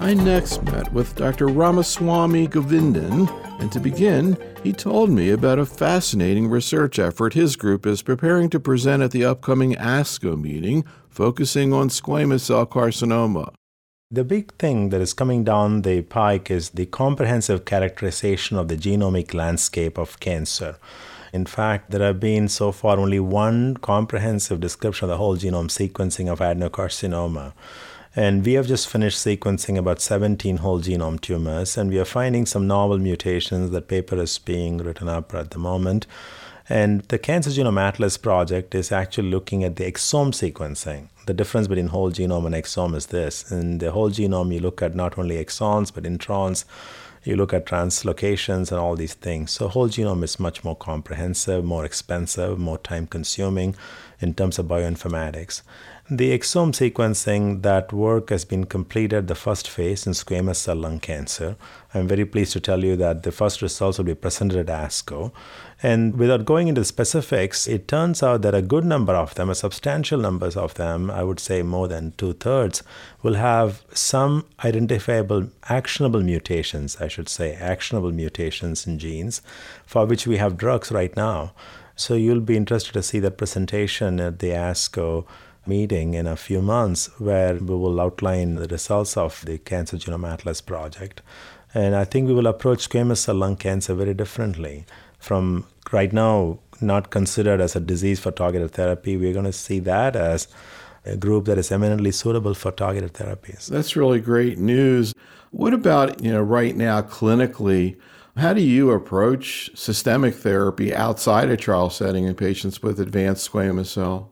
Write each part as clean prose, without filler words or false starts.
I next met with Dr. Ramaswamy Govindan, and to begin, he told me about a fascinating research effort his group is preparing to present at the upcoming ASCO meeting, focusing on squamous cell carcinoma. The big thing that is coming down the pike is the comprehensive characterization of the genomic landscape of cancer. In fact, there have been so far only one comprehensive description of the whole genome sequencing of adenocarcinoma. And we have just finished sequencing about 17 whole genome tumors, and we are finding some novel mutations. That paper is being written up at the moment. And the Cancer Genome Atlas project is actually looking at the exome sequencing. The difference between whole genome and exome is this. In the whole genome, you look at not only exons, but introns. You look at translocations and all these things. So whole genome is much more comprehensive, more expensive, more time-consuming in terms of bioinformatics. The exome sequencing, that work has been completed, the first phase in squamous cell lung cancer. I'm very pleased to tell you that the first results will be presented at ASCO. And without going into specifics, it turns out that a good number of them, a substantial numbers of them, I would say more than 2/3, will have some identifiable actionable mutations, actionable mutations in genes for which we have drugs right now. So you'll be interested to see that presentation at the ASCO meeting in a few months, where we will outline the results of the Cancer Genome Atlas project. And I think we will approach squamous cell lung cancer very differently. From right now, not considered as a disease for targeted therapy, we're going to see that as a group that is eminently suitable for targeted therapies. That's really great news. What about, right now clinically, how do you approach systemic therapy outside a trial setting in patients with advanced squamous cell?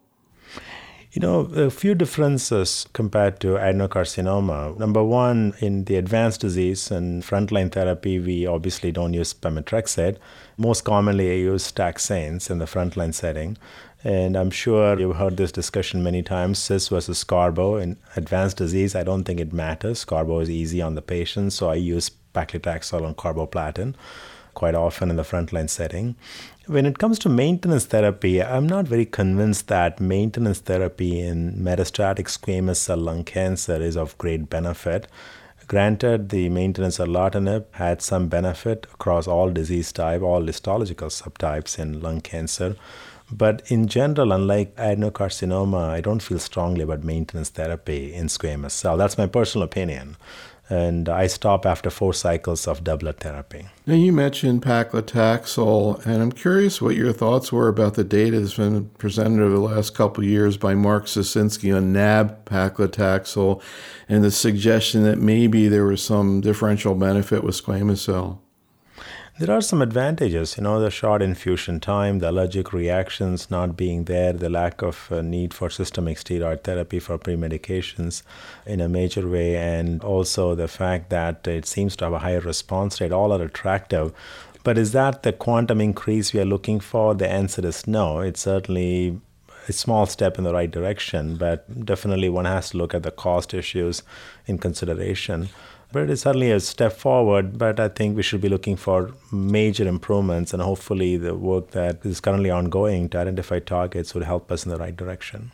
A few differences compared to adenocarcinoma. Number one, in the advanced disease and frontline therapy, we obviously don't use pemetrexed. Most commonly, I use taxanes in the frontline setting. And I'm sure you've heard this discussion many times, cis versus carbo. In advanced disease, I don't think it matters. Carbo is easy on the patient, so I use paclitaxel and carboplatin quite often in the frontline setting. When it comes to maintenance therapy, I'm not very convinced that maintenance therapy in metastatic squamous cell lung cancer is of great benefit. Granted, the maintenance erlotinib had some benefit across all disease types, all histological subtypes in lung cancer. But in general, unlike adenocarcinoma, I don't feel strongly about maintenance therapy in squamous cell. That's my personal opinion. And I stop after 4 cycles of doublet therapy. Now, you mentioned paclitaxel, and I'm curious what your thoughts were about the data that's been presented over the last couple of years by Mark Sosinski on nab-paclitaxel and the suggestion that maybe there was some differential benefit with squamous cell. There are some advantages, the short infusion time, the allergic reactions not being there, the lack of need for systemic steroid therapy for pre-medications in a major way, and also the fact that it seems to have a higher response rate. All are attractive. But is that the quantum increase we are looking for? The answer is no. It's certainly a small step in the right direction, but definitely one has to look at the cost issues in consideration. But it is certainly a step forward, but I think we should be looking for major improvements, and hopefully the work that is currently ongoing to identify targets would help us in the right direction.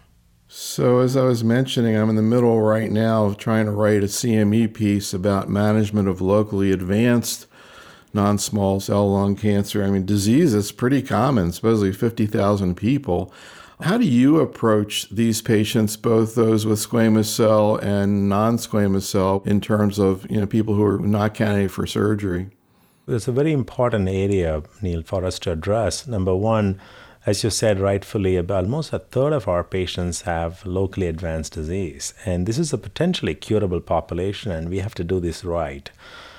So as I was mentioning, I'm in the middle right now of trying to write a CME piece about management of locally advanced non-small cell lung cancer. Disease is pretty common, supposedly 50,000 people. How do you approach these patients, both those with squamous cell and non-squamous cell, in terms of people who are not candidate for surgery? It's a very important area, Neil, for us to address. Number one, as you said rightfully, about almost 1/3 of our patients have locally advanced disease. And this is a potentially curable population, and we have to do this right.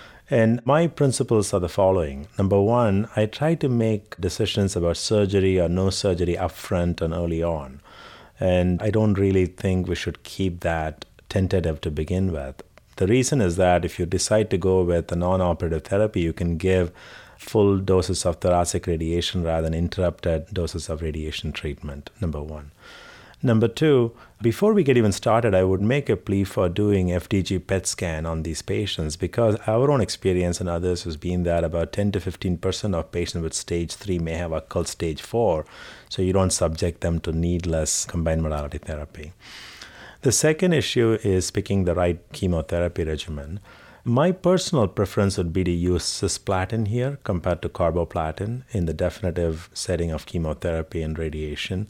And my principles are the following. Number one, I try to make decisions about surgery or no surgery upfront and early on. And I don't really think we should keep that tentative to begin with. The reason is that if you decide to go with a non-operative therapy, you can give full doses of thoracic radiation rather than interrupted doses of radiation treatment, number one. Number two, before we get even started, I would make a plea for doing FDG PET scan on these patients, because our own experience and others has been that about 10 to 15% of patients with stage 3 may have occult stage 4, so you don't subject them to needless combined modality therapy. The second issue is picking the right chemotherapy regimen. My personal preference would be to use cisplatin here compared to carboplatin in the definitive setting of chemotherapy and radiation.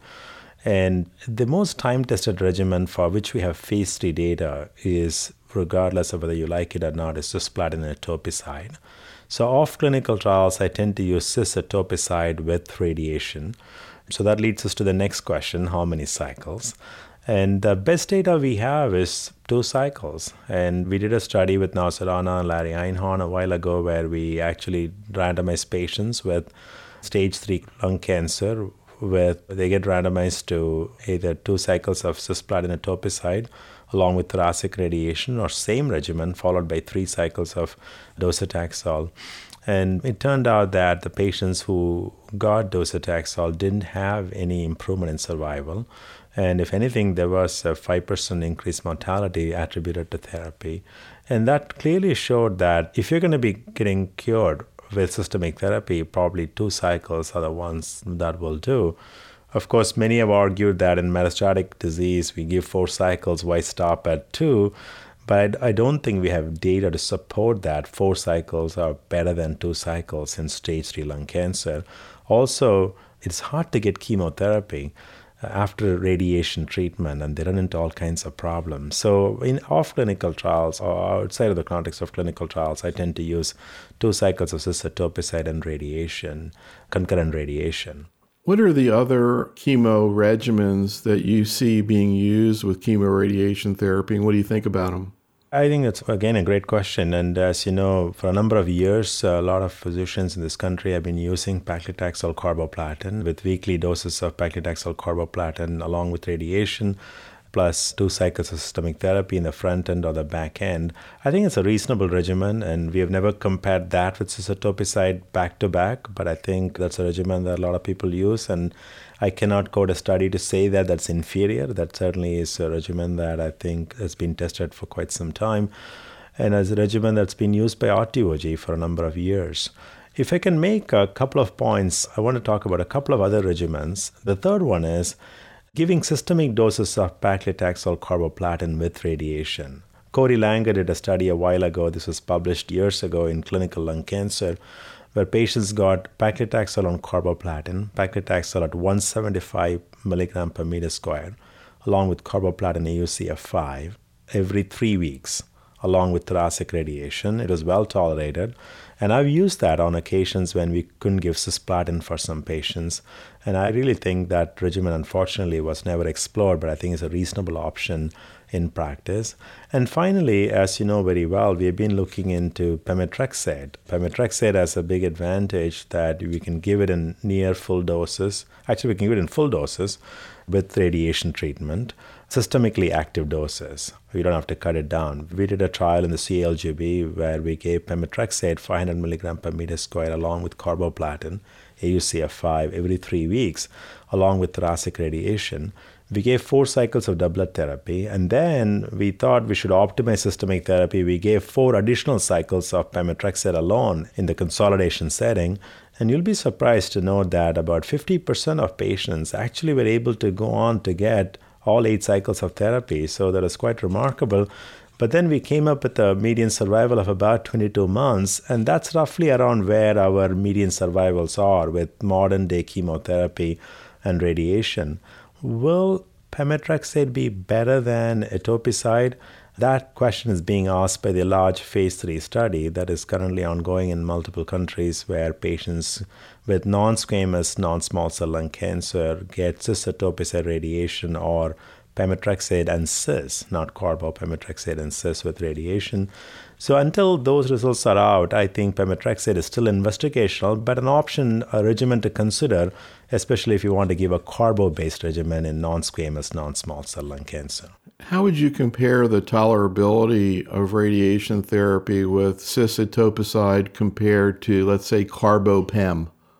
And the most time-tested regimen for which we have phase 3 data is, regardless of whether you like it or not, is cisplatin and etoposide. So off clinical trials, I tend to use cis etoposide with radiation. So that leads us to the next question, how many cycles? And the best data we have is 2 cycles. And we did a study with Naur Surana and Larry Einhorn a while ago where we actually randomized patients with stage 3 lung cancer. They get randomized to either 2 cycles of cisplatin etoposide along with thoracic radiation or same regimen followed by 3 cycles of docetaxel. And it turned out that the patients who got docetaxel didn't have any improvement in survival. And if anything, there was a 5% increased mortality attributed to therapy. And that clearly showed that if you're going to be getting cured with systemic therapy, probably 2 cycles are the ones that will do. Of course, many have argued that in metastatic disease, we give 4 cycles, why stop at 2? But I don't think we have data to support that 4 cycles are better than 2 cycles in stage 3 lung cancer. Also, it's hard to get chemotherapy after radiation treatment, and they run into all kinds of problems. So in off-clinical trials or outside of the context of clinical trials, I tend to use 2 cycles of cis etoposide and radiation, concurrent radiation. What are the other chemo regimens that you see being used with chemoradiation therapy, and what do you think about them? I think that's, again, a great question. And as you know, for a number of years, a lot of physicians in this country have been using paclitaxel carboplatin with weekly doses of paclitaxel carboplatin along with radiation, plus 2 cycles of systemic therapy in the front end or the back end. I think it's a reasonable regimen, and we have never compared that with cis etoposide back to back, but I think that's a regimen that a lot of people use, and I cannot quote a study to say that that's inferior. That certainly is a regimen that I think has been tested for quite some time, and as a regimen that's been used by RTOG for a number of years. If I can make a couple of points, I want to talk about a couple of other regimens. The third one is giving systemic doses of paclitaxel carboplatin with radiation. Corey Langer did a study a while ago, this was published years ago in Clinical Lung Cancer, where patients got paclitaxel on carboplatin, paclitaxel at 175 milligram per meter square, along with carboplatin AUC of 5 every 3 weeks, along with thoracic radiation. It was well tolerated. And I've used that on occasions when we couldn't give cisplatin for some patients. And I really think that regimen, unfortunately, was never explored, but I think it's a reasonable option in practice. And finally, as you know very well, we have been looking into pemetrexed. Pemetrexed has a big advantage that we can give it in near full doses. Actually, we can give it in full doses with radiation treatment, systemically active doses. We don't have to cut it down. We did a trial in the CALGB where we gave pemetrexed 500 milligram per meter square along with carboplatin, AUC of 5 every 3 weeks, along with thoracic radiation. We gave 4 cycles of doublet therapy, and then we thought we should optimize systemic therapy. We gave 4 additional cycles of pemetrexed alone in the consolidation setting, and you'll be surprised to know that about 50% of patients actually were able to go on to get all 8 cycles of therapy, so that is quite remarkable. But then we came up with a median survival of about 22 months, and that's roughly around where our median survivals are with modern day chemotherapy and radiation. Will pemetrexed be better than etoposide? That question is being asked by the large phase 3 study that is currently ongoing in multiple countries where patients with non-squamous non-small cell lung cancer get cis etoposide radiation or pemetrexed and cis, not carbo, pemetrexed and cis with radiation. So until those results are out, I think pemetrexed is still investigational, but an option, a regimen to consider, especially if you want to give a carbo-based regimen in non-squamous non-small cell lung cancer. How would you compare the tolerability of radiation therapy with cis etoposide compared to, let's say, carbo-pem?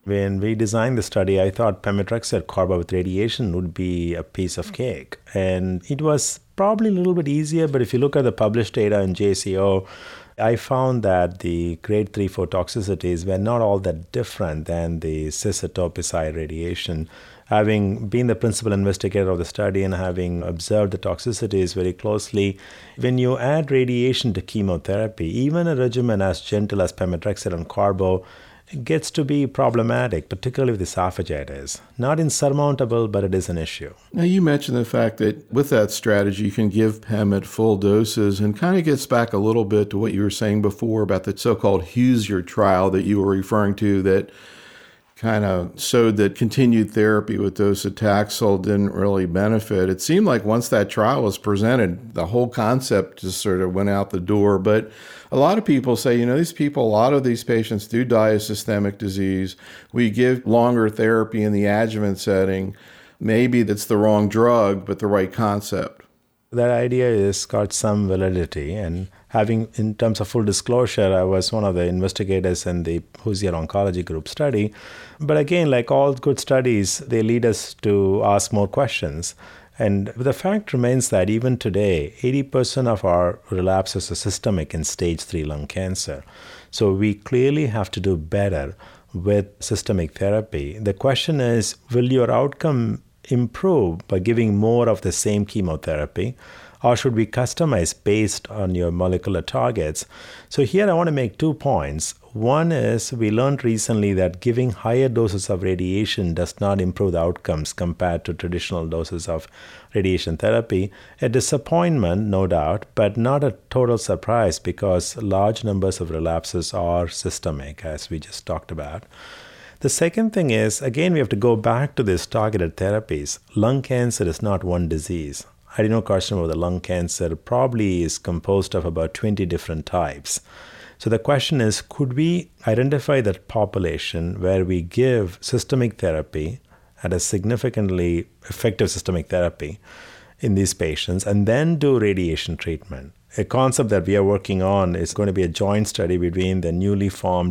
When we designed the study, I thought pemetrexed carbo with radiation would be a piece of cake. And it was probably a little bit easier, but if you look at the published data in JCO, I found that the grade 3-4 toxicities were not all that different than the cis-etoposide radiation. Having been the principal investigator of the study and having observed the toxicities very closely, when you add radiation to chemotherapy, even a regimen as gentle as pemetrexed and carbo gets to be problematic, particularly with esophagitis. Not insurmountable, but it is an issue. Now, you mentioned the fact that with that strategy, you can give PEM at full doses, and kind of gets back a little bit to what you were saying before about the so-called Huzier trial that you were referring to that kind of showed that continued therapy with docetaxel didn't really benefit. It seemed like once that trial was presented, the whole concept just sort of went out the door. But a lot of people say, a lot of these patients do die of systemic disease. We give longer therapy in the adjuvant setting. Maybe that's the wrong drug, but the right concept. That idea has got some validity, and in terms of full disclosure, I was one of the investigators in the Huzier Oncology Group study. But again, like all good studies, they lead us to ask more questions. And the fact remains that even today, 80% of our relapses are systemic in stage 3 lung cancer. So we clearly have to do better with systemic therapy. The question is, will your outcome improve by giving more of the same chemotherapy, or should we customize based on your molecular targets? So here I want to make 2 points. One is we learned recently that giving higher doses of radiation does not improve the outcomes compared to traditional doses of radiation therapy. A disappointment, no doubt, but not a total surprise because large numbers of relapses are systemic, as we just talked about. The second thing is, again, we have to go back to these targeted therapies. Lung cancer is not one disease. Adenocarcinoma of the lung cancer probably is composed of about 20 different types. So the question is, could we identify that population where we give systemic therapy at a significantly effective systemic therapy in these patients and then do radiation treatment? A concept that we are working on is going to be a joint study between the newly formed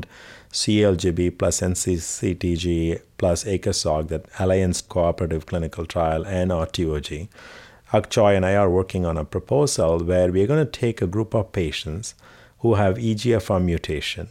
CLGB plus NCCTG plus ACOSOG, that Alliance Cooperative Clinical Trial, and RTOG. Akshay and I are working on a proposal where we're going to take a group of patients who have EGFR mutation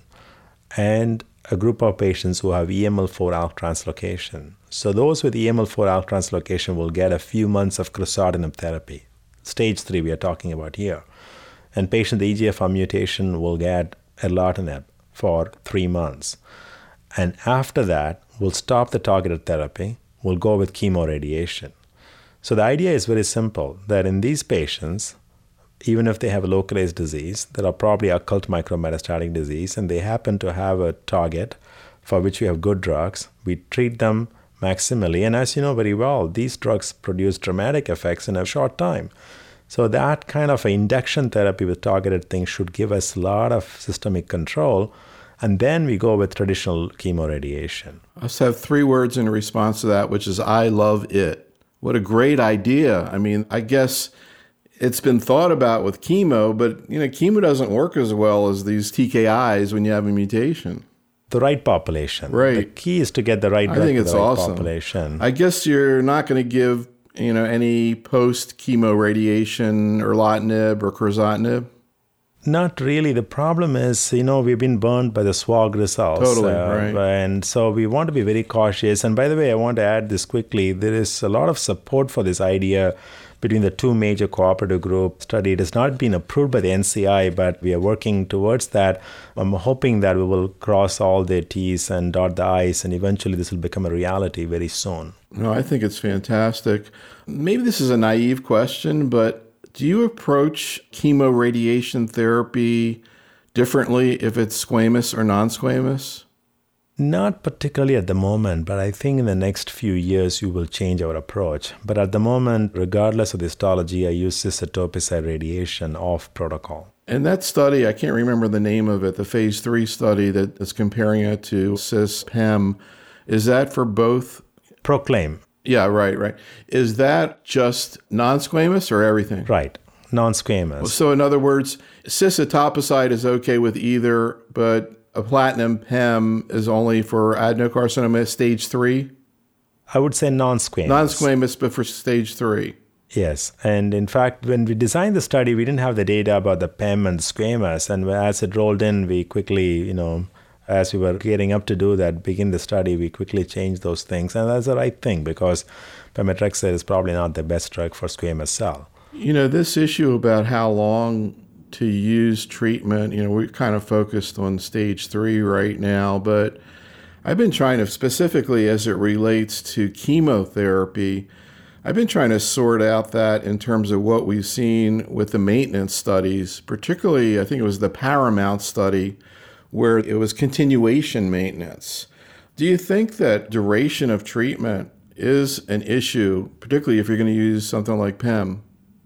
and a group of patients who have EML4 ALK translocation. So those with EML4 ALK translocation will get a few months of crizotinib therapy. Stage 3 we are talking about here. And patient with EGFR mutation will get erlotinib for 3 months. And after that, we'll stop the targeted therapy. We'll go with chemoradiation. So the idea is very simple, that in these patients, even if they have a localized disease, there are probably occult micrometastatic disease, and they happen to have a target for which we have good drugs. We treat them maximally. And as you know very well, these drugs produce dramatic effects in a short time. So that kind of induction therapy with targeted things should give us a lot of systemic control. And then we go with traditional chemoradiation. I just have 3 words in response to that, which is I love it. What a great idea. I mean, I guess it's been thought about with chemo, but chemo doesn't work as well as these TKIs when you have a mutation. The right population. Right. The key is to get the right drug I think to it's the right awesome. population. I guess you're not going to give any post-chemo radiation, erlotinib or crizotinib? Not really. The problem is, we've been burned by the SWOG results. Totally, right. And so we want to be very cautious. And by the way, I want to add this quickly. There is a lot of support for this idea between the 2 major cooperative group study. It has not been approved by the NCI, but we are working towards that. I'm hoping that we will cross all the T's and dot the I's, and eventually this will become a reality very soon. No, I think it's fantastic. Maybe this is a naive question, but do you approach chemoradiation therapy differently if it's squamous or non-squamous? Not particularly at the moment, but I think in the next few years we will change our approach. But at the moment, regardless of the histology, I use cis-etoposide radiation off protocol. And that study, I can't remember the name of it, the phase 3 study that is comparing it to cis-PEM, is that for both? Proclaim. Yeah, right. Is that just non-squamous or everything? Right, non-squamous. So in other words, cis-etoposide is okay with either, but a platinum PEM is only for adenocarcinoma stage 3? I would say non-squamous. Non-squamous, but for stage 3. Yes. And in fact, when we designed the study, we didn't have the data about the PEM and squamous. And as it rolled in, we quickly, as we were gearing up to do that, begin the study, we quickly changed those things. And that's the right thing because pemetrexed is probably not the best drug for squamous cell. This issue about how long to use treatment, we're kind of focused on stage 3 right now, but I've been trying to, specifically as it relates to chemotherapy, I've been trying to sort out that in terms of what we've seen with the maintenance studies, particularly I think it was the Paramount study where it was continuation maintenance. Do you think that duration of treatment is an issue, particularly if you're going to use something like PEM?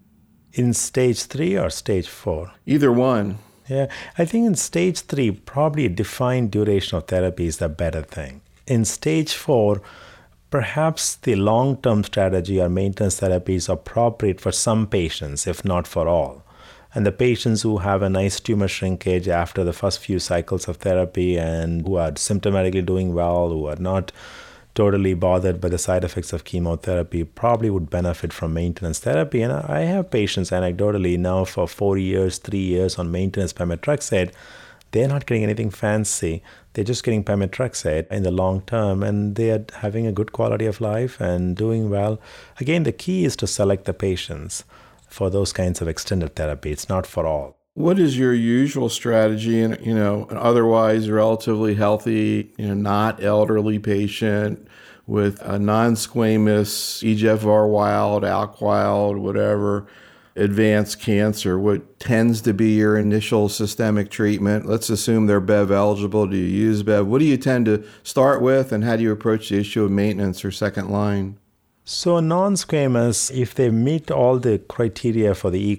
In stage 3 or stage 4? Either one. Yeah, I think in stage 3, probably a defined duration of therapy is the better thing. In stage 4, perhaps the long-term strategy or maintenance therapy is appropriate for some patients, if not for all. And the patients who have a nice tumor shrinkage after the first few cycles of therapy and who are symptomatically doing well, who are not totally bothered by the side effects of chemotherapy, probably would benefit from maintenance therapy. And I have patients anecdotally now for 4 years, 3 years on maintenance pemetrexed. They're not getting anything fancy. They're just getting pemetrexed in the long term, and they are having a good quality of life and doing well. Again, the key is to select the patients for those kinds of extended therapy. It's not for all. What is your usual strategy in, an otherwise relatively healthy, not elderly patient with a non-squamous EGFR wild, ALK wild, whatever, advanced cancer? What tends to be your initial systemic treatment? Let's assume they're BEV eligible. Do you use BEV? What do you tend to start with, and how do you approach the issue of maintenance or second line? So non-squamous, if they meet all the criteria for the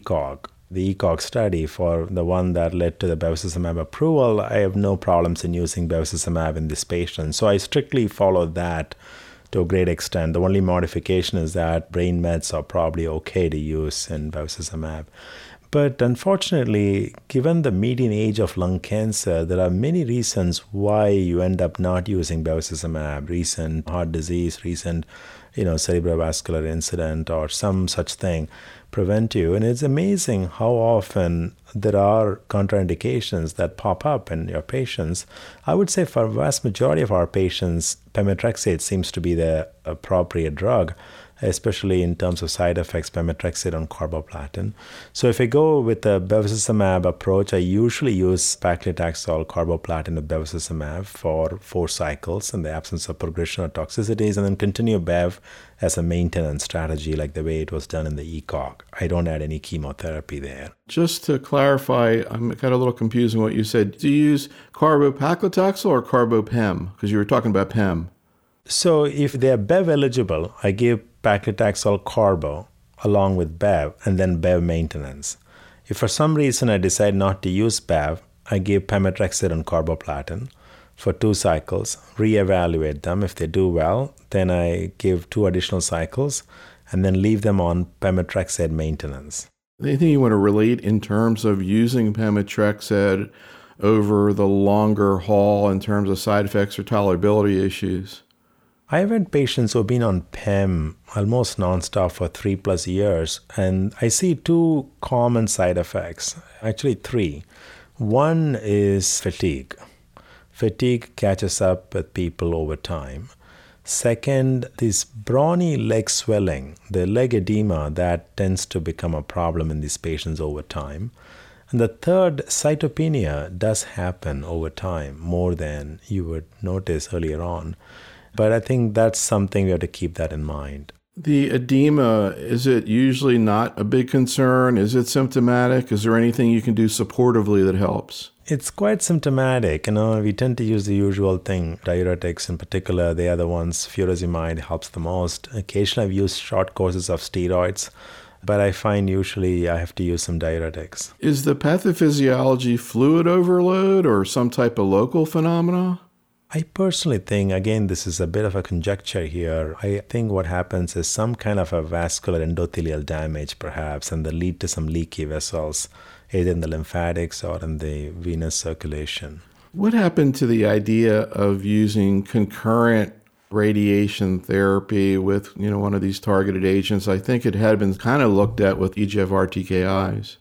ECOG study, for the one that led to the bevacizumab approval, I have no problems in using bevacizumab in this patient. So I strictly follow that to a great extent. The only modification is that brain meds are probably okay to use in bevacizumab. But unfortunately, given the median age of lung cancer, there are many reasons why you end up not using bevacizumab. Recent heart disease, recent cerebrovascular incident or some such thing prevent you. And it's amazing how often there are contraindications that pop up in your patients. I would say for a vast majority of our patients, pemetrexed seems to be the appropriate drug, especially in terms of side effects, pemetrexed on carboplatin. So if I go with the bevacizumab approach, I usually use paclitaxel carboplatin with bevacizumab for 4 cycles in the absence of progression or toxicities, and then continue Bev as a maintenance strategy like the way it was done in the ECOG. I don't add any chemotherapy there. Just to clarify, I got a little confused in what you said. Do you use carbopaclitaxel or carbopem? Because you were talking about PEM. So if they're BEV eligible, I give paclitaxel carbo along with BEV and then BEV maintenance. If for some reason I decide not to use BEV, I give pemetrexed and carboplatin for 2 cycles, reevaluate them. If they do well, then I give 2 additional cycles and then leave them on pemetrexed maintenance. Anything you want to relate in terms of using pemetrexed over the longer haul in terms of side effects or tolerability issues? I have had patients who have been on PEM almost nonstop for 3+ years, and I see 2 common side effects, actually 3. One is fatigue. Fatigue catches up with people over time. Second, this brawny leg swelling, the leg edema, that tends to become a problem in these patients over time. And the third, cytopenia does happen over time more than you would notice earlier on. But I think that's something we have to keep that in mind. The edema, is it usually not a big concern? Is it symptomatic? Is there anything you can do supportively that helps? It's quite symptomatic. We tend to use the usual thing. Diuretics in particular, they are the ones, furosemide helps the most. Occasionally I've used short courses of steroids, but I find usually I have to use some diuretics. Is the pathophysiology fluid overload or some type of local phenomena? I personally think, again, this is a bit of a conjecture here. I think what happens is some kind of a vascular endothelial damage, perhaps, and they lead to some leaky vessels, either in the lymphatics or in the venous circulation. What happened to the idea of using concurrent radiation therapy with, one of these targeted agents? I think it had been kind of looked at with EGFR TKIs.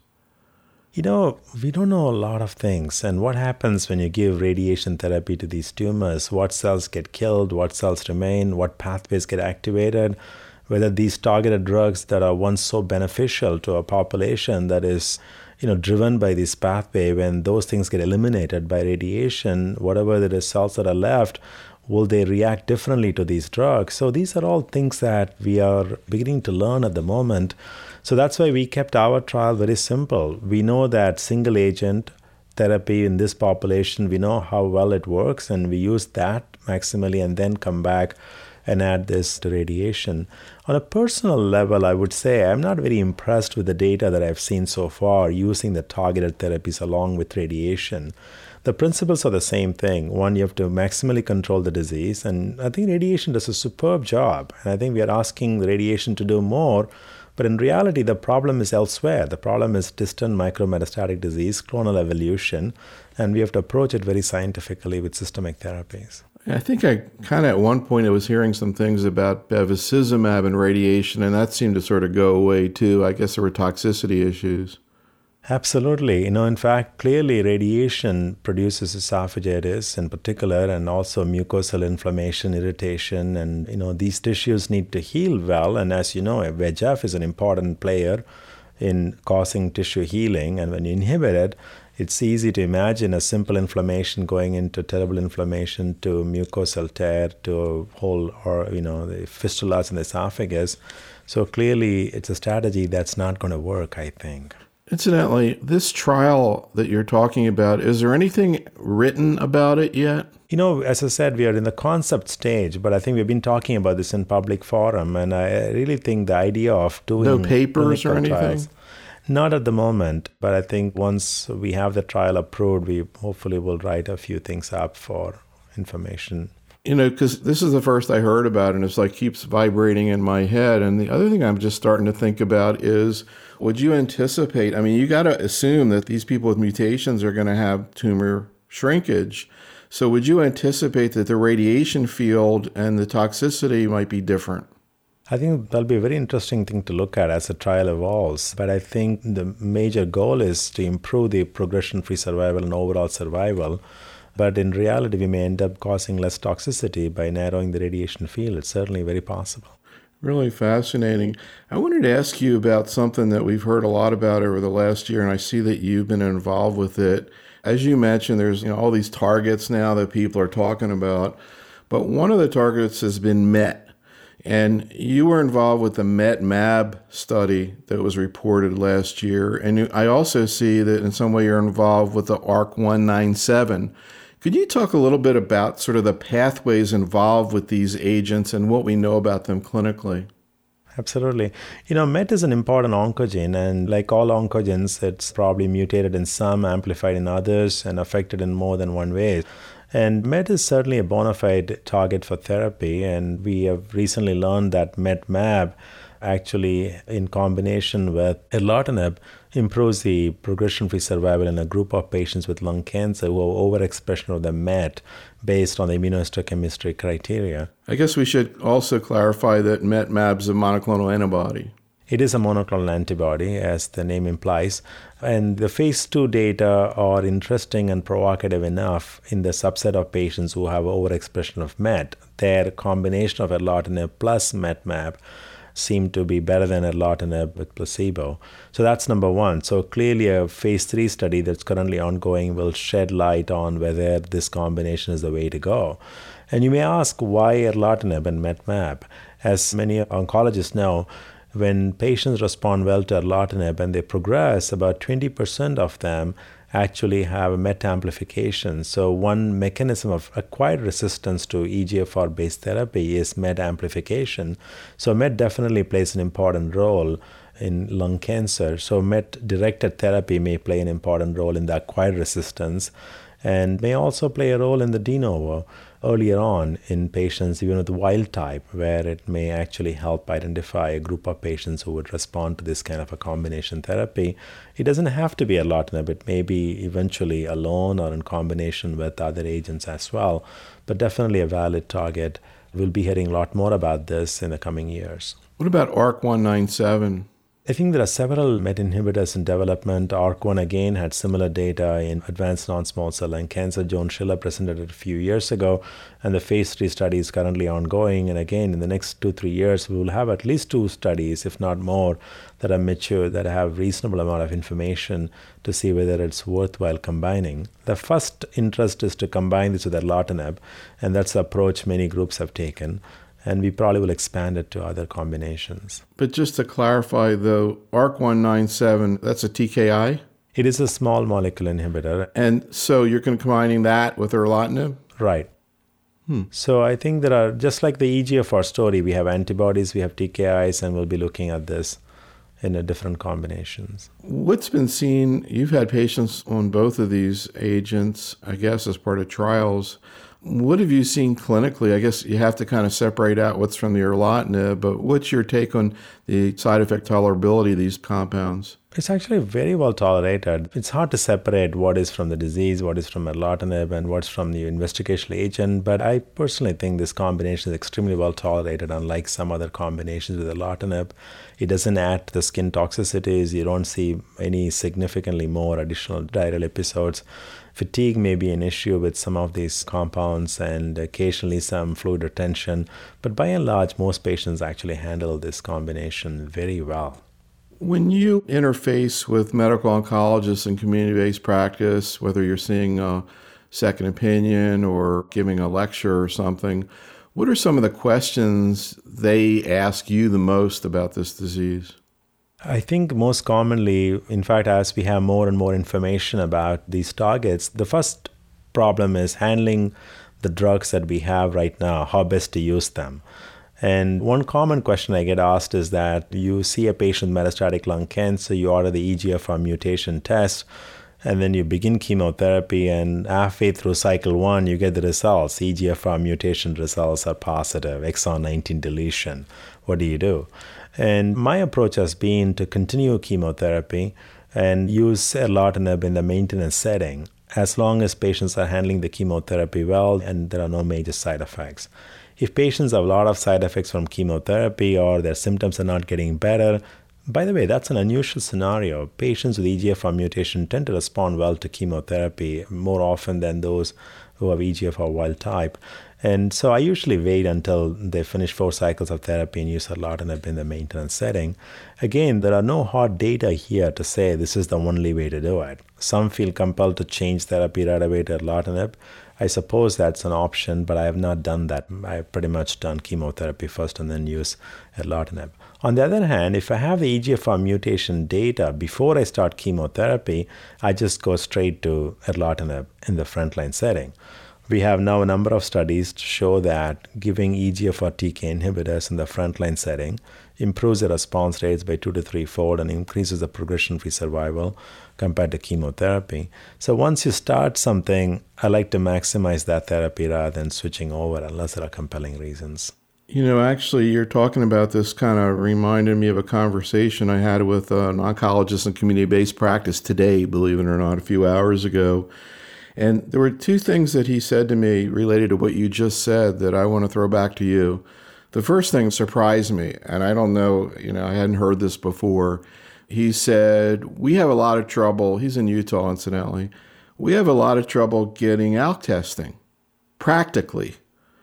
We don't know a lot of things. And what happens when you give radiation therapy to these tumors? What cells get killed? What cells remain? What pathways get activated? Whether these targeted drugs that are once so beneficial to a population that is, driven by this pathway, when those things get eliminated by radiation, whatever the cells that are left, will they react differently to these drugs? So these are all things that we are beginning to learn at the moment. So that's why we kept our trial very simple. We know that single agent therapy in this population, we know how well it works, and we use that maximally and then come back and add this to radiation. On a personal level, I would say I'm not very impressed with the data that I've seen so far using the targeted therapies along with radiation. The principles are the same thing. One, you have to maximally control the disease, and I think radiation does a superb job. And I think we are asking the radiation to do more, but in reality, the problem is elsewhere. The problem is distant micrometastatic disease, clonal evolution, and we have to approach it very scientifically with systemic therapies. I think I kind of at one point I was hearing some things about bevacizumab and radiation, and that seemed to sort of go away too. I guess there were toxicity issues. Absolutely. In fact, clearly radiation produces esophagitis in particular, and also mucosal inflammation, irritation, and these tissues need to heal well. And as you know, VEGF is an important player in causing tissue healing. And when you inhibit it, it's easy to imagine a simple inflammation going into terrible inflammation to mucosal tear to whole, the fistulas in the esophagus. So clearly, it's a strategy that's not going to work, I think. Incidentally, this trial that you're talking about, is there anything written about it yet? As I said, we are in the concept stage, but I think we've been talking about this in public forum, and I really think the idea of doing no papers or anything? Trials, not at the moment, but I think once we have the trial approved, we hopefully will write a few things up for information. Because this is the first I heard about it, and it's like keeps vibrating in my head. And the other thing I'm just starting to think about is, would you anticipate, you got to assume that these people with mutations are going to have tumor shrinkage. So would you anticipate that the radiation field and the toxicity might be different? I think that'll be a very interesting thing to look at as the trial evolves. But I think the major goal is to improve the progression-free survival and overall survival. But in reality, we may end up causing less toxicity by narrowing the radiation field. It's certainly very possible. Really fascinating. I wanted to ask you about something that we've heard a lot about over the last year, and I see that you've been involved with it. As you mentioned, there's all these targets now that people are talking about, but one of the targets has been MET. And you were involved with the MET-MAB study that was reported last year. And I also see that in some way you're involved with the ARC-197. Could you talk a little bit about sort of the pathways involved with these agents and what we know about them clinically? Absolutely. MET is an important oncogene, and like all oncogenes, it's probably mutated in some, amplified in others, and affected in more than one way. And MET is certainly a bona fide target for therapy, and we have recently learned that MET-MAB actually, in combination with erlotinib, improves the progression-free survival in a group of patients with lung cancer who have overexpression of the MET based on the immunohistochemistry criteria. I guess we should also clarify that MET-MAB is a monoclonal antibody. It is a monoclonal antibody, as the name implies, and the phase 2 data are interesting and provocative enough in the subset of patients who have overexpression of MET. Their combination of erlotinib plus MET-MAB seem to be better than erlotinib with placebo. So that's number one. So clearly a phase 3 study that's currently ongoing will shed light on whether this combination is the way to go. And you may ask, why erlotinib and MET-MAB? As many oncologists know, when patients respond well to erlotinib and they progress, about 20% of them actually have a MET amplification. So one mechanism of acquired resistance to EGFR-based therapy is MET amplification. So MET definitely plays an important role in lung cancer. So MET-directed therapy may play an important role in the acquired resistance and may also play a role in the de novo. earlier on in patients, even with wild type, where it may actually help identify a group of patients who would respond to this kind of a combination therapy. It doesn't have to be erlotinib. It may be eventually alone or in combination with other agents as well, but definitely a valid target. We'll be hearing a lot more about this in the coming years. What about ARC-197? I think there are several MET inhibitors in development. ARC1 again had similar data in advanced non-small cell lung cancer. Joan Schiller presented it a few years ago, and the phase 3 study is currently ongoing. And again, in the next 2-3 years, we will have at least 2 studies, if not more, that are mature, that have reasonable amount of information to see whether it's worthwhile combining. The first interest is to combine this with erlotinib, and that's the approach many groups have taken. And we probably will expand it to other combinations. But just to clarify, though, ARC-197, that's a TKI? It is a small molecule inhibitor. And so you're combining that with erlotinib? Right. So I think there are, just like the EGFR story, we have antibodies, we have TKIs, and we'll be looking at this in different combinations. What's been seen, you've had patients on both of these agents, I guess, as part of trials. What have you seen clinically? I guess you have to kind of separate out what's from the erlotinib, but what's your take on the side effect tolerability of these compounds? It's actually very well tolerated. It's hard to separate what is from the disease, what is from erlotinib, and what's from the investigational agent, but I personally think this combination is extremely well tolerated, unlike some other combinations with erlotinib. It doesn't add to the skin toxicities. You don't see any significantly more additional diarrheal episodes. Fatigue may be an issue with some of these compounds and occasionally some fluid retention, but by and large, most patients actually handle this combination very well. When you interface with medical oncologists in community-based practice, whether you're seeing a second opinion or giving a lecture or something, what are some of the questions they ask you the most about this disease? I think most commonly, in fact, as we have more and more information about these targets, the first problem is handling the drugs that we have right now, how best to use them. And one common question I get asked is that you see a patient with metastatic lung cancer, you order the EGFR mutation test, and then you begin chemotherapy, and halfway through cycle 1, you get the results. EGFR mutation results are positive, exon 19 deletion. What do you do? And my approach has been to continue chemotherapy and use erlotinib in the maintenance setting, as long as patients are handling the chemotherapy well and there are no major side effects. If patients have a lot of side effects from chemotherapy or their symptoms are not getting better, by the way, that's an unusual scenario. Patients with EGFR mutation tend to respond well to chemotherapy more often than those who have EGFR wild type. And so I usually wait until they finish 4 cycles of therapy and use erlotinib in the maintenance setting. Again, there are no hard data here to say this is the only way to do it. Some feel compelled to change therapy right away to erlotinib. I suppose that's an option, but I have not done that. I've pretty much done chemotherapy first and then use erlotinib. On the other hand, if I have the EGFR mutation data before I start chemotherapy, I just go straight to erlotinib in the frontline setting. We have now a number of studies to show that giving EGFR TK inhibitors in the frontline setting improves the response rates by 2 to 3-fold and increases the progression-free survival compared to chemotherapy. So once you start something, I like to maximize that therapy rather than switching over unless there are compelling reasons. You know, actually, you're talking about this kind of reminded me of a conversation I had with an oncologist in community-based practice today, believe it or not, a few hours ago. And there were 2 things that he said to me related to what you just said that I want to throw back to you. The first thing surprised me, and I don't know, I hadn't heard this before. He said, we have a lot of trouble, he's in Utah incidentally, we have a lot of trouble getting ALK testing, practically.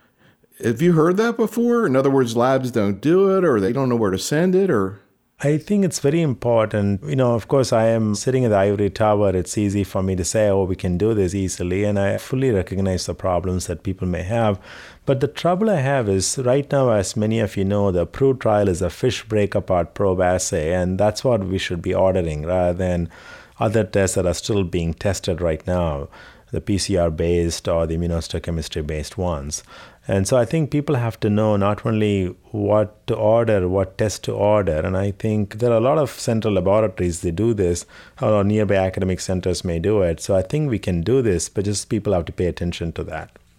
Have you heard that before? In other words, labs don't do it, or they don't know where to send it, or... I think it's very important. Of course, I am sitting in the ivory tower. It's easy for me to say, we can do this easily. And I fully recognize the problems that people may have. But the trouble I have is right now, as many of you know, the approved trial is a FISH break-apart probe assay. And that's what we should be ordering rather than other tests that are still being tested right now, the PCR-based or the immunohistochemistry-based ones. And so I think people have to know not only what to order, what test to order. And I think there are a lot of central laboratories that do this, or nearby academic centers may do it. So I think we can do this, but just people have to pay attention to that.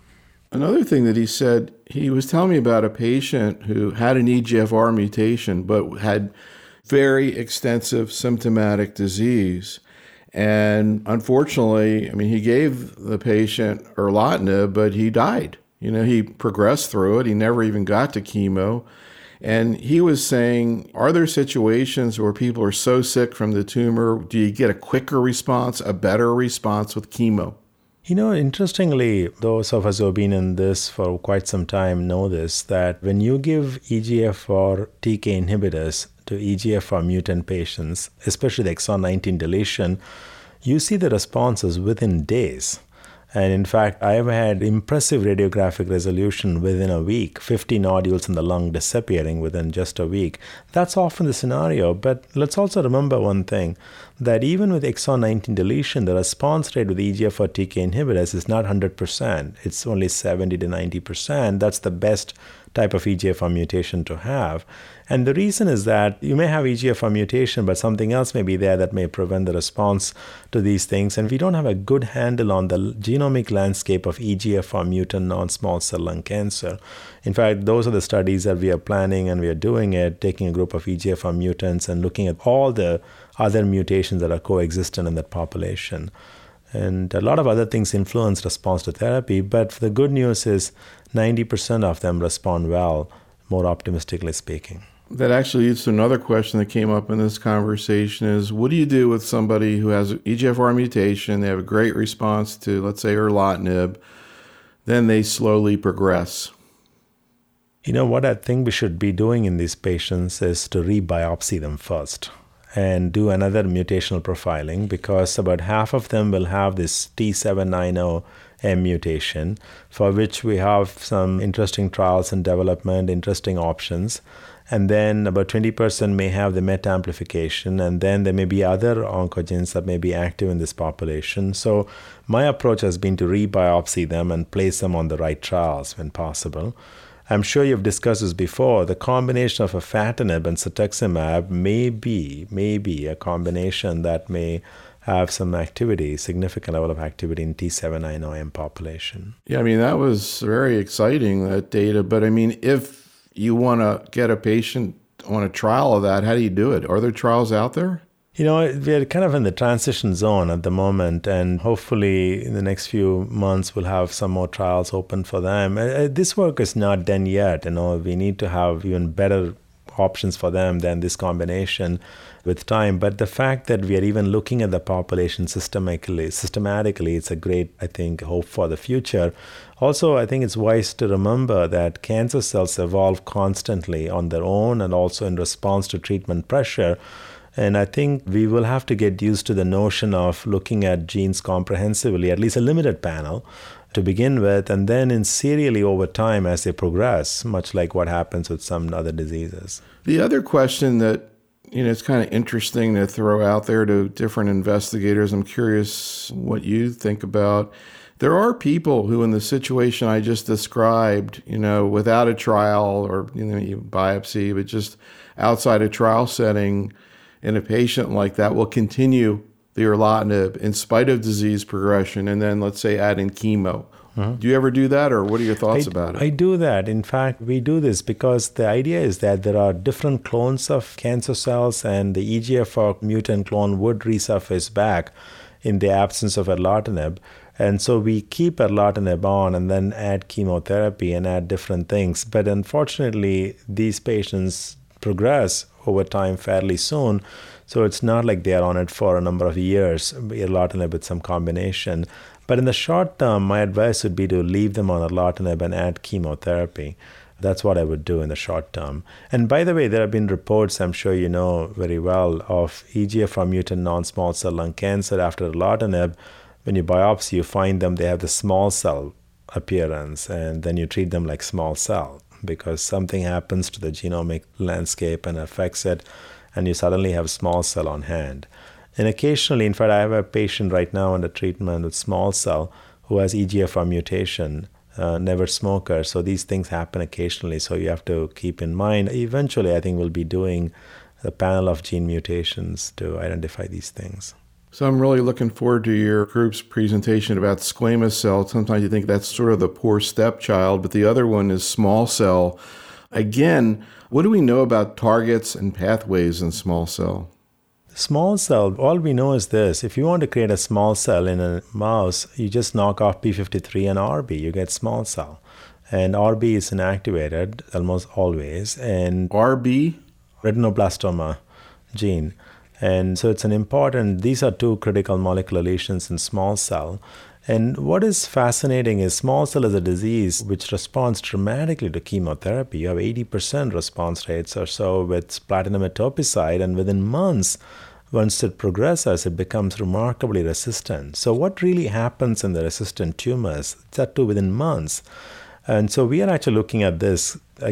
Another thing that he said, he was telling me about a patient who had an EGFR mutation but had very extensive symptomatic disease. And unfortunately, I mean, he gave the patient erlotinib, but he died. He progressed through it. He never even got to chemo. And he was saying, are there situations where people are so sick from the tumor, do you get a quicker response, a better response with chemo? Interestingly, those of us who have been in this for quite some time know this, that when you give EGFR TK inhibitors to EGFR mutant patients, especially the exon 19 deletion, you see the responses within days. And in fact, I have had impressive radiographic resolution within a week, 50 nodules in the lung disappearing within just a week. That's often the scenario. But let's also remember one thing, that even with exon 19 deletion, the response rate with EGFR TK inhibitors is not 100%. It's only 70 to 90%. That's the best type of EGFR mutation to have. And the reason is that you may have EGFR mutation, but something else may be there that may prevent the response to these things. And we don't have a good handle on the genomic landscape of EGFR mutant non-small cell lung cancer. In fact, those are the studies that we are planning, and we are doing it, taking a group of EGFR mutants and looking at all the other mutations that are coexistent in that population. And a lot of other things influence response to therapy, but the good news is 90% of them respond well, more optimistically speaking. That actually leads to another question that came up in this conversation is, what do you do with somebody who has an EGFR mutation, they have a great response to, let's say, erlotinib, then they slowly progress? What I think we should be doing in these patients is to rebiopsy them first and do another mutational profiling, because about half of them will have this T790M mutation, for which we have some interesting trials in development, interesting options. And then about 20% may have the MET amplification, and then there may be other oncogenes that may be active in this population. So my approach has been to rebiopsy them and place them on the right trials when possible. I'm sure you've discussed this before. The combination of afatinib and cetuximab may be a combination that may have some activity, significant level of activity in T790M population. Yeah, I mean, that was very exciting, that data. But I mean, if you want to get a patient on a trial of that, how do you do it? Are there trials out there? We're kind of in the transition zone at the moment, and hopefully in the next few months we'll have some more trials open for them. This work is not done yet. We need to have even better options for them than this combination with time. But the fact that we are even looking at the population systematically, it's a great, I think, hope for the future. Also, I think it's wise to remember that cancer cells evolve constantly on their own and also in response to treatment pressure. And I think we will have to get used to the notion of looking at genes comprehensively, at least a limited panel to begin with, and then in serially over time as they progress, much like what happens with some other diseases. The other question that, it's kind of interesting to throw out there to different investigators, I'm curious what you think about. There are people who, in the situation I just described, without a trial or, biopsy, but just outside a trial setting, in a patient like that will continue the erlotinib in spite of disease progression, and then let's say add in chemo. Do you ever do that, or what are your thoughts about it? I do that. In fact, we do this because the idea is that there are different clones of cancer cells, and the EGFR mutant clone would resurface back in the absence of erlotinib. And so we keep erlotinib on and then add chemotherapy and add different things. But unfortunately, these patients progress over time fairly soon. So it's not like they are on it for a number of years, erlotinib with some combination. But in the short term, my advice would be to leave them on erlotinib and add chemotherapy. That's what I would do in the short term. And by the way, there have been reports, I'm sure you know very well, of EGFR mutant non-small cell lung cancer after erlotinib. When you biopsy, you find them, they have the small cell appearance, and then you treat them like small cell, because something happens to the genomic landscape and affects it, and you suddenly have small cell on hand. And occasionally, in fact, I have a patient right now under treatment with small cell who has EGFR mutation, never smoker. So these things happen occasionally, so you have to keep in mind. Eventually, I think we'll be doing a panel of gene mutations to identify these things. So I'm really looking forward to your group's presentation about squamous cell. Sometimes you think that's sort of the poor stepchild, but the other one is small cell. Again, what do we know about targets and pathways in small cell? Small cell, all we know is this. If you want to create a small cell in a mouse, you just knock off P53 and RB, you get small cell. And RB is inactivated almost always. And RB? Retinoblastoma gene. And so it's these are two critical molecular lesions in small cell. And what is fascinating is small cell is a disease which responds dramatically to chemotherapy. You have 80% response rates or so with platinum etoposide, and within months, once it progresses, it becomes remarkably resistant. So what really happens in the resistant tumors? That too within months. And so we are actually looking at this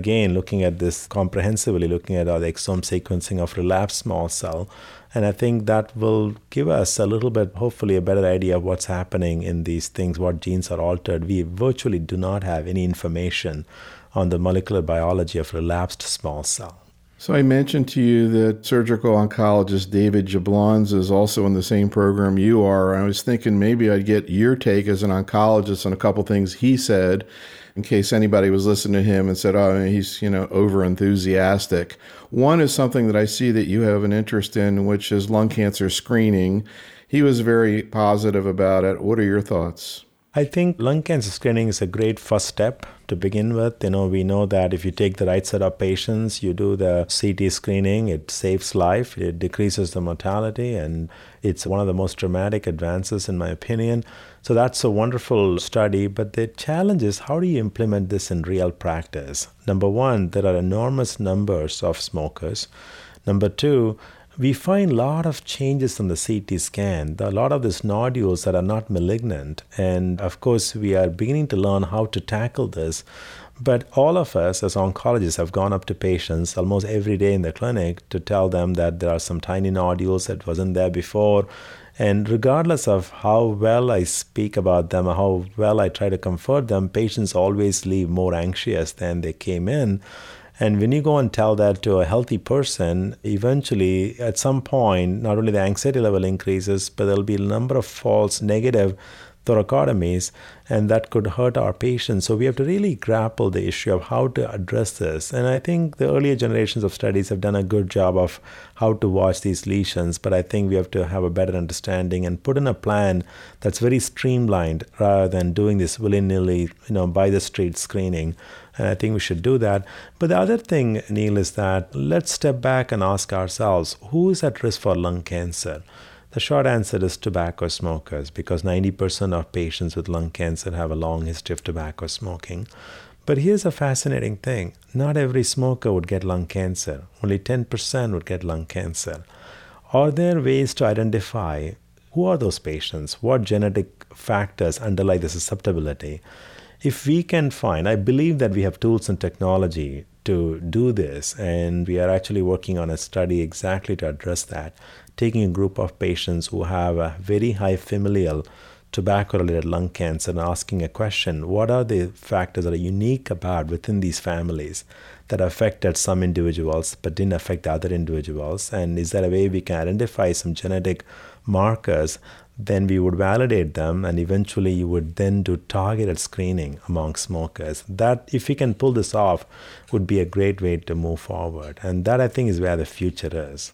comprehensively, looking at the exome sequencing of relapsed small cell. And I think that will give us a little bit, hopefully, a better idea of what's happening in these things, what genes are altered. We virtually do not have any information on the molecular biology of relapsed small cell. So I mentioned to you that surgical oncologist David Jablons is also in the same program you are. I was thinking maybe I'd get your take as an oncologist on a couple things he said, in case anybody was listening to him and said, oh, he's, over-enthusiastic. One is something that I see that you have an interest in, which is lung cancer screening. He was very positive about it. What are your thoughts? I think lung cancer screening is a great first step to begin with. We know that if you take the right set of patients, you do the CT screening, it saves life, it decreases the mortality, and it's one of the most dramatic advances in my opinion. So that's a wonderful study, but the challenge is how do you implement this in real practice? Number one, there are enormous numbers of smokers. Number two, we find a lot of changes on the CT scan, a lot of these nodules that are not malignant. And of course, we are beginning to learn how to tackle this. But all of us as oncologists have gone up to patients almost every day in the clinic to tell them that there are some tiny nodules that wasn't there before. And regardless of how well I speak about them or how well I try to comfort them, patients always leave more anxious than they came in. And when you go and tell that to a healthy person, eventually, at some point, not only the anxiety level increases, but there'll be a number of false negative thoracotomies, and that could hurt our patients. So we have to really grapple the issue of how to address this. And I think the earlier generations of studies have done a good job of how to watch these lesions, but I think we have to have a better understanding and put in a plan that's very streamlined rather than doing this willy-nilly, by the street screening. And I think we should do that. But the other thing, Neil, is that let's step back and ask ourselves, who is at risk for lung cancer? The short answer is tobacco smokers, because 90% of patients with lung cancer have a long history of tobacco smoking. But here's a fascinating thing. Not every smoker would get lung cancer. Only 10% would get lung cancer. Are there ways to identify who are those patients? What genetic factors underlie the susceptibility? If we can find, I believe that we have tools and technology to do this, and we are actually working on a study exactly to address that, taking a group of patients who have a very high familial tobacco-related lung cancer and asking a question, what are the factors that are unique about within these families that affected some individuals but didn't affect other individuals? And is there a way we can identify some genetic markers? Then we would validate them, and eventually you would then do targeted screening among smokers. That, if we can pull this off, would be a great way to move forward. And that, I think, is where the future is.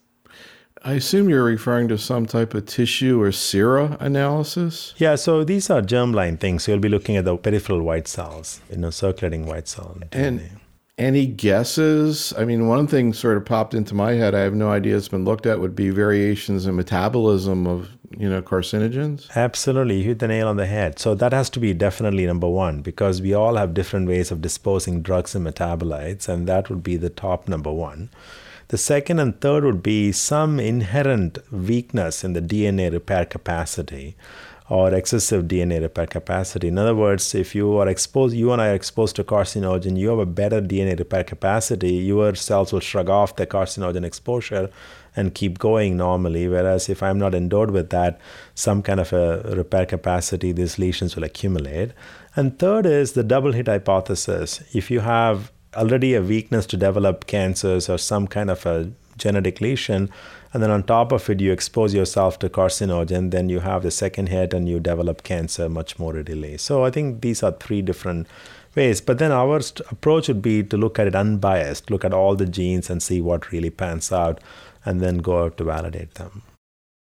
I assume you're referring to some type of tissue or sera analysis? Yeah, so these are germline things. So you'll be looking at the peripheral white cells, circulating white cell. And any guesses? I mean, one thing sort of popped into my head, I have no idea it's been looked at, would be variations in metabolism of, carcinogens? Absolutely. You hit the nail on the head. So that has to be definitely number one, because we all have different ways of disposing drugs and metabolites, and that would be the top number one. The second and third would be some inherent weakness in the DNA repair capacity or excessive DNA repair capacity. In other words, if you and I are exposed to carcinogen, you have a better DNA repair capacity, your cells will shrug off the carcinogen exposure and keep going normally. Whereas if I'm not endowed with that, some kind of a repair capacity, these lesions will accumulate. And third is the double hit hypothesis. If you have already a weakness to develop cancers or some kind of a genetic lesion, and then on top of it, you expose yourself to carcinogen, then you have the second hit and you develop cancer much more readily. So I think these are three different ways. But then our approach would be to look at it unbiased, look at all the genes and see what really pans out, and then go out to validate them.